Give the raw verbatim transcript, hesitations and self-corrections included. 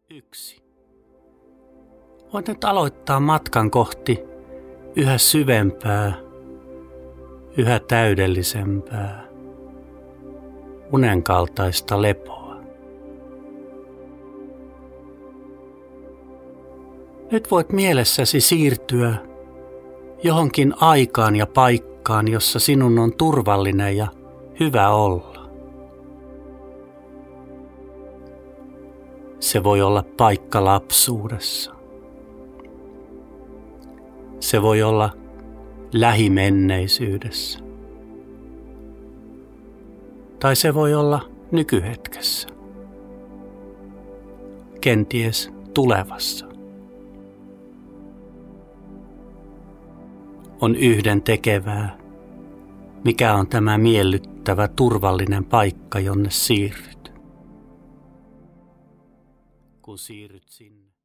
Yksi. Voit nyt aloittaa matkan kohti yhä syvempää, yhä täydellisempää, unenkaltaista lepoa. Nyt voit mielessäsi siirtyä johonkin aikaan ja paikkaan, jossa sinun on turvallinen ja hyvä olla. Se voi olla paikka lapsuudessa. Se voi olla lähimenneisyydessä. Tai se voi olla nykyhetkessä. Kenties tulevassa. On yhden tekevää, mikä on tämä miellyttävä, turvallinen paikka, jonne siirryt. Kun siirryt sinne.